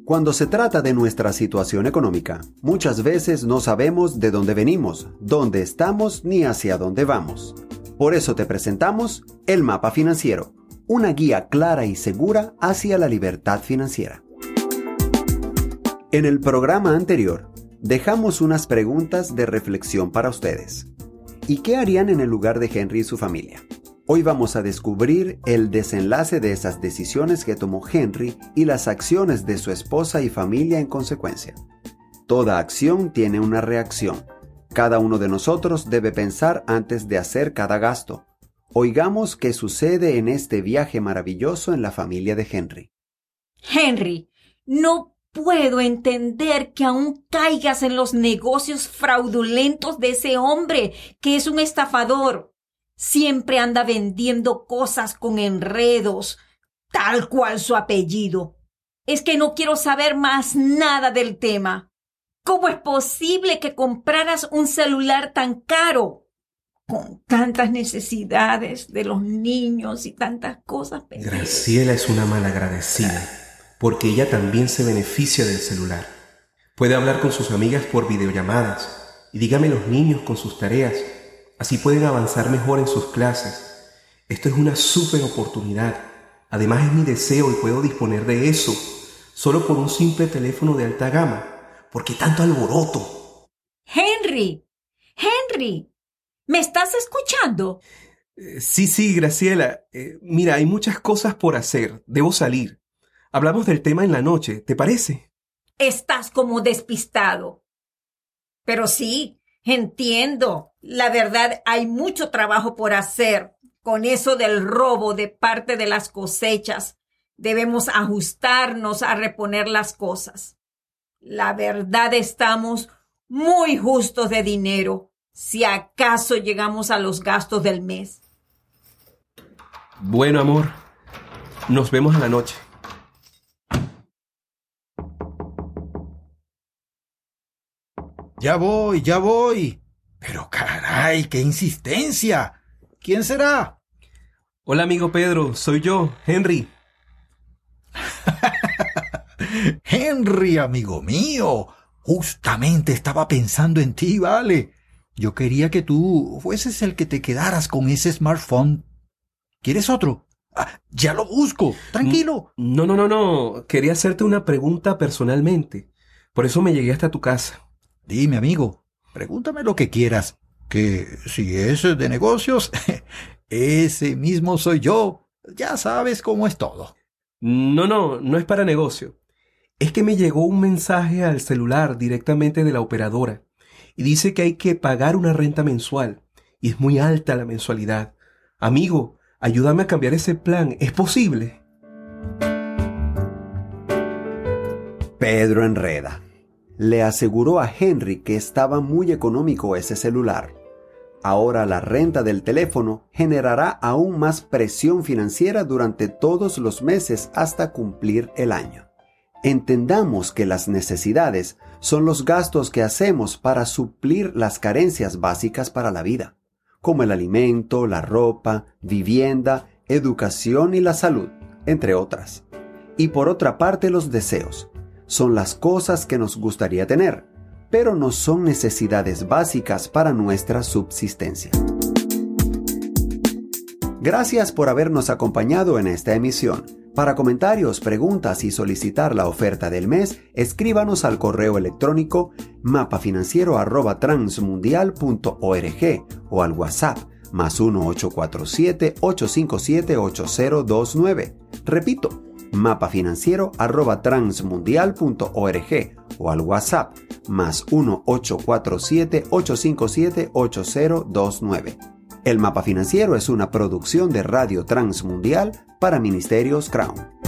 Cuando se trata de nuestra situación económica, muchas veces no sabemos de dónde venimos, dónde estamos ni hacia dónde vamos. Por eso te presentamos el Mapa Financiero, una guía clara y segura hacia la libertad financiera. En el programa anterior, dejamos unas preguntas de reflexión para ustedes. ¿Y qué harían en el lugar de Henry y su familia? Hoy vamos a descubrir el desenlace de esas decisiones que tomó Henry y las acciones de su esposa y familia en consecuencia. Toda acción tiene una reacción. Cada uno de nosotros debe pensar antes de hacer cada gasto. Oigamos qué sucede en este viaje maravilloso en la familia de Henry. Henry, no puedo entender que aún caigas en los negocios fraudulentos de ese hombre, que es un estafador. Siempre anda vendiendo cosas con enredos, tal cual su apellido. Es que no quiero saber más nada del tema. ¿Cómo es posible que compraras un celular tan caro? Con tantas necesidades de los niños y tantas cosas pendientes. Graciela es una malagradecida, porque ella también se beneficia del celular. Puede hablar con sus amigas por videollamadas y dígame los niños con sus tareas. Así pueden avanzar mejor en sus clases. Esto es una súper oportunidad. Además es mi deseo y puedo disponer de eso, solo por un simple teléfono de alta gama. ¿Por qué tanto alboroto? Henry, ¿me estás escuchando? Sí, Graciela. Mira, hay muchas cosas por hacer. Debo salir. Hablamos del tema en la noche, ¿te parece? Estás como despistado. Pero sí, entiendo. La verdad, hay mucho trabajo por hacer con eso del robo de parte de las cosechas. Debemos ajustarnos a reponer las cosas. La verdad, estamos muy justos de dinero, si acaso llegamos a los gastos del mes. Bueno, amor, nos vemos a la noche. Ya voy. Pero caray, qué insistencia. ¿Quién será? Hola, amigo Pedro, soy yo, Henry. Henry, amigo mío. Justamente estaba pensando en ti, vale. Yo quería que tú fueses el que te quedaras con ese smartphone. ¿Quieres otro? Ya lo busco, tranquilo. No. Quería hacerte una pregunta personalmente. Por eso me llegué hasta tu casa. Dime, amigo. Pregúntame lo que quieras, que si es de negocios, ese mismo soy yo. Ya sabes cómo es todo. No es para negocio. Es que me llegó un mensaje al celular directamente de la operadora y dice que hay que pagar una renta mensual y es muy alta la mensualidad. Amigo, ayúdame a cambiar ese plan. ¿Es posible? Pedro enreda. Le aseguró a Henry que estaba muy económico ese celular. Ahora la renta del teléfono generará aún más presión financiera durante todos los meses hasta cumplir el año. Entendamos que las necesidades son los gastos que hacemos para suplir las carencias básicas para la vida, como el alimento, la ropa, vivienda, educación y la salud, entre otras. Y por otra parte, los deseos son las cosas que nos gustaría tener, pero no son necesidades básicas para nuestra subsistencia. Gracias por habernos acompañado en esta emisión. Para comentarios, preguntas y solicitar la oferta del mes, escríbanos al correo electrónico mapafinanciero@transmundial.org o al WhatsApp +1 847 857 8029. Repito, mapafinanciero@transmundial.org o al WhatsApp +1 847 857 8029. El Mapa Financiero es una producción de Radio Transmundial para Ministerios Crown.